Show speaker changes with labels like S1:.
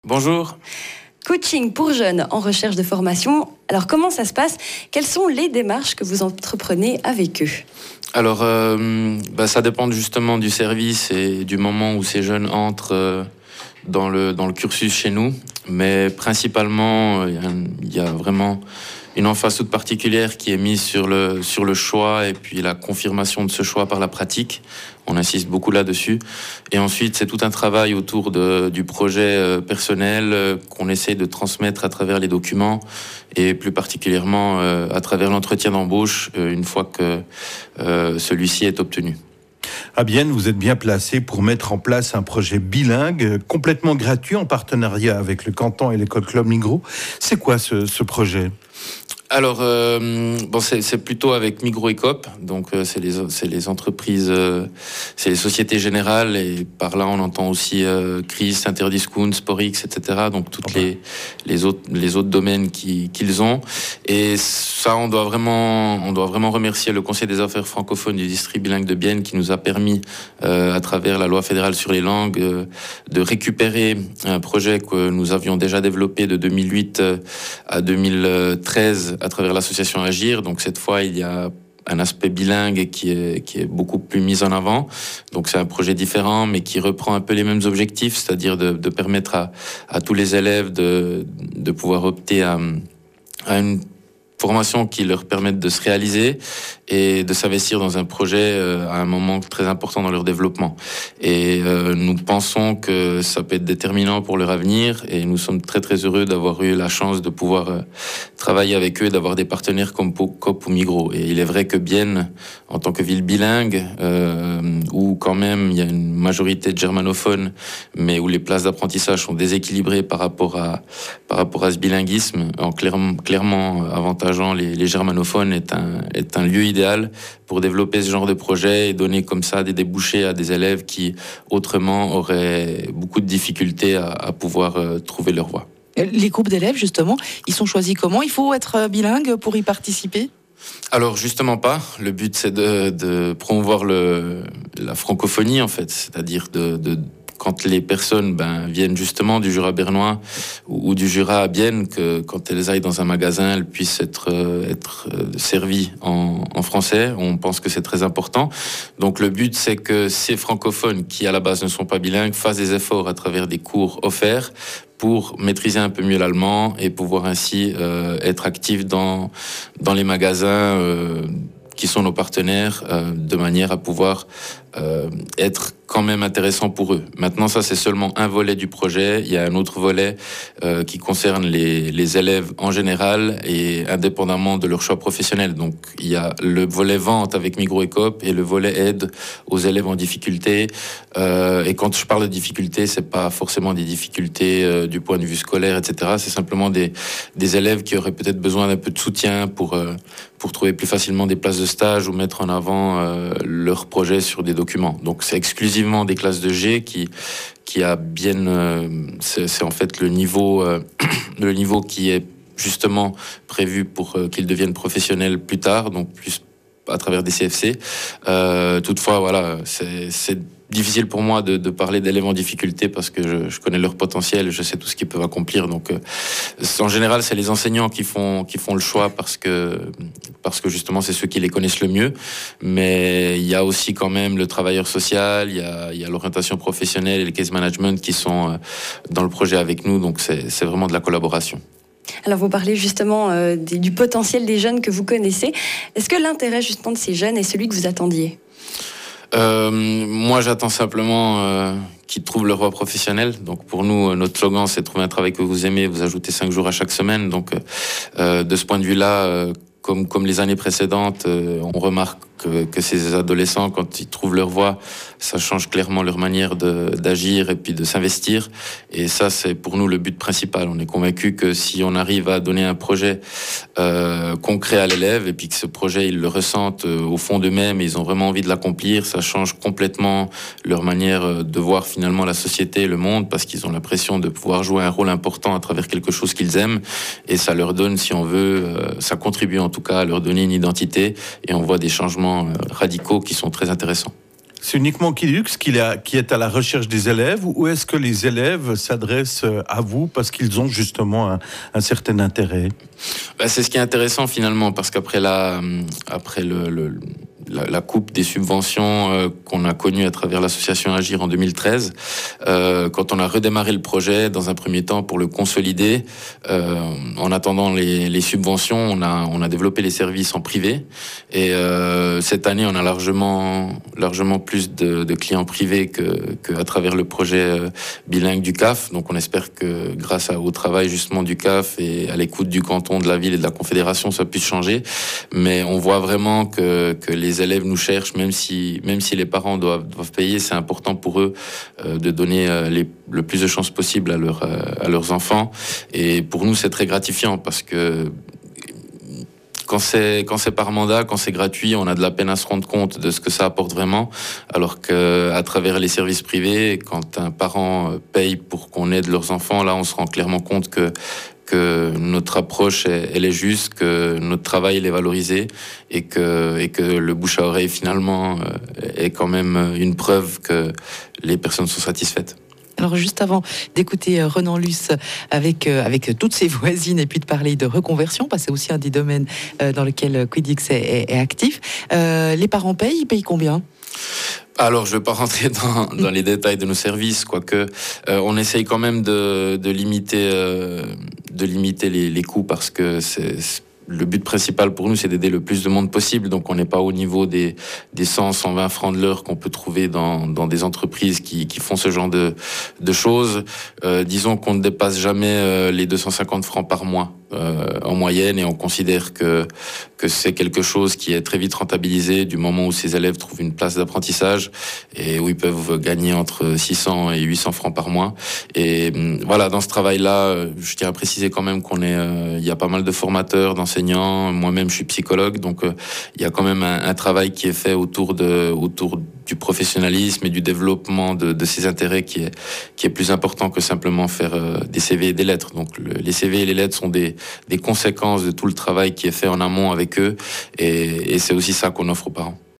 S1: Bonjour.
S2: Coaching pour jeunes en recherche de formation. Alors comment ça se passe? Quelles sont les démarches que vous entreprenez avec eux?
S1: Alors, ça dépend justement du service et du moment où ces jeunes entrent dans le cursus chez nous. Mais principalement, il y a vraiment une emphase toute particulière qui est mise sur le choix et puis la confirmation de ce choix par la pratique. On insiste beaucoup là-dessus. Et ensuite, c'est tout un travail autour du projet personnel qu'on essaye de transmettre à travers les documents et plus particulièrement à travers l'entretien d'embauche une fois que celui-ci est obtenu.
S3: À Bienne, vous êtes bien placé pour mettre en place un projet bilingue complètement gratuit en partenariat avec le Canton et l'école Club Migros. C'est quoi ce projet ?
S1: Alors, c'est plutôt avec Migros et Coop, donc c'est les entreprises, c'est les sociétés générales, et par là on entend aussi Chris, Interdiscount, Sporix, etc. Donc toutes les autres domaines qu'ils ont. Et ça, on doit vraiment remercier le Conseil des affaires francophones du district bilingue de Bienne qui nous a permis, à travers la loi fédérale sur les langues, de récupérer un projet que nous avions déjà développé de 2008 à 2013 à travers l'association Agir. Donc cette fois, il y a un aspect bilingue qui est beaucoup plus mis en avant. Donc c'est un projet différent, mais qui reprend un peu les mêmes objectifs, c'est-à-dire de permettre à tous les élèves de pouvoir opter à une formation qui leur permette de se réaliser et de s'investir dans un projet à un moment très important dans leur développement. Et nous pensons que ça peut être déterminant pour leur avenir, et nous sommes très très heureux d'avoir eu la chance de pouvoir travailler avec eux, d'avoir des partenaires comme Coop ou Migros. Et il est vrai que Bienne, en tant que ville bilingue, où quand même il y a une majorité de germanophones, mais où les places d'apprentissage sont déséquilibrées par rapport à ce bilinguisme, en clairement avantageant les germanophones est un lieu idéal pour développer ce genre de projet et donner comme ça des débouchés à des élèves qui autrement auraient beaucoup de difficultés à pouvoir trouver leur voie.
S4: Les groupes d'élèves, justement, ils sont choisis comment? Il faut être bilingue pour y participer?
S1: Alors justement pas. Le but c'est de promouvoir la francophonie en fait, c'est-à-dire quand les personnes viennent justement du Jura bernois ou du Jura à Bienne, que quand elles aillent dans un magasin, elles puissent être servies en français. On pense que c'est très important. Donc le but, c'est que ces francophones qui à la base ne sont pas bilingues fassent des efforts à travers des cours offerts pour maîtriser un peu mieux l'allemand et pouvoir ainsi être actifs dans les magasins qui sont nos partenaires, de manière à pouvoir être quand même intéressant pour eux. Maintenant, ça, c'est seulement un volet du projet. Il y a un autre volet qui concerne les élèves en général et indépendamment de leur choix professionnel. Donc, il y a le volet vente avec Migros et Coop et le volet aide aux élèves en difficulté. Et quand je parle de difficulté, c'est pas forcément des difficultés du point de vue scolaire, etc. C'est simplement des élèves qui auraient peut-être besoin d'un peu de soutien pour trouver plus facilement des places de stage ou mettre en avant leur projet sur des documents. Donc c'est exclusivement des classes de G qui a bien... c'est en fait le niveau qui est justement prévu pour qu'ils deviennent professionnels plus tard, donc plus à travers des CFC. Toutefois, voilà, c'est difficile pour moi de parler d'élèves en difficulté parce que je connais leur potentiel, je sais tout ce qu'ils peuvent accomplir. Donc, en général, c'est les enseignants qui font le choix parce que justement, c'est ceux qui les connaissent le mieux. Mais il y a aussi quand même le travailleur social, il y a l'orientation professionnelle et le case management qui sont dans le projet avec nous. Donc, c'est vraiment de la collaboration.
S2: Alors vous parlez justement du potentiel des jeunes que vous connaissez. Est-ce que l'intérêt justement de ces jeunes est celui que vous attendiez ?
S1: Moi, j'attends simplement qu'ils trouvent leur voie professionnelle. Donc, pour nous, notre slogan, c'est trouver un travail que vous aimez. Vous ajoutez 5 jours à chaque semaine. Donc, de ce point de vue-là, comme les années précédentes, on remarque que ces adolescents, quand ils trouvent leur voie, ça change clairement leur manière d'agir et puis de s'investir. Et ça, c'est pour nous le but principal. On est convaincu que si on arrive à donner un projet concret à l'élève et puis que ce projet, ils le ressentent au fond d'eux-mêmes et ils ont vraiment envie de l'accomplir, ça change complètement leur manière de voir finalement la société et le monde, parce qu'ils ont l'impression de pouvoir jouer un rôle important à travers quelque chose qu'ils aiment. Et ça leur donne, si on veut, ça contribue en tout cas à leur donner une identité, et on voit des changements radicaux qui sont très intéressants.
S3: C'est uniquement Quilux qui est à la recherche des élèves, ou est-ce que les élèves s'adressent à vous parce qu'ils ont justement un certain intérêt?
S1: C'est ce qui est intéressant finalement, parce qu'après la coupe des subventions qu'on a connue à travers l'association Agir en 2013, quand on a redémarré le projet, dans un premier temps pour le consolider, en attendant les subventions, on a développé les services en privé, et cette année on a largement plus de clients privés que à travers le projet bilingue du CAF. Donc on espère que grâce au travail justement du CAF et à l'écoute du canton, de la ville et de la Confédération, ça puisse changer. Mais on voit vraiment que les élèves nous cherchent, même si les parents doivent payer. C'est important pour eux de donner le plus de chances possible à leurs enfants. Et pour nous, c'est très gratifiant, parce que quand c'est par mandat, quand c'est gratuit, on a de la peine à se rendre compte de ce que ça apporte vraiment. Alors qu'à travers les services privés, quand un parent paye pour qu'on aide leurs enfants, là, on se rend clairement compte que notre approche, elle est juste, que notre travail, il est valorisé, et que le bouche à oreille, finalement, est quand même une preuve que les personnes sont satisfaites.
S4: Alors juste avant d'écouter Renan Luce avec toutes ses voisines, et puis de parler de reconversion, parce que c'est aussi un des domaines dans lequel Quidux est actif, les parents ils payent combien ?
S1: Alors, je ne vais pas rentrer dans les détails de nos services, quoique on essaye quand même de limiter les coûts, parce que le but principal pour nous, c'est d'aider le plus de monde possible. Donc, on n'est pas au niveau des 100, 120 francs de l'heure qu'on peut trouver dans des entreprises qui font ce genre de choses. Disons qu'on ne dépasse jamais les 250 francs par mois en moyenne, et on considère que c'est quelque chose qui est très vite rentabilisé du moment où ces élèves trouvent une place d'apprentissage, et où ils peuvent gagner entre 600 et 800 francs par mois. Et voilà, dans ce travail-là, je tiens à préciser quand même il y a pas mal de formateurs, d'enseignants. Moi-même, je suis psychologue, donc il y a quand même un travail qui est fait autour du professionnalisme et du développement de ces intérêts qui est plus important que simplement faire des CV et des lettres. Donc les CV et les lettres sont des conséquences de tout le travail qui est fait en amont avec eux, et c'est aussi ça qu'on offre aux parents.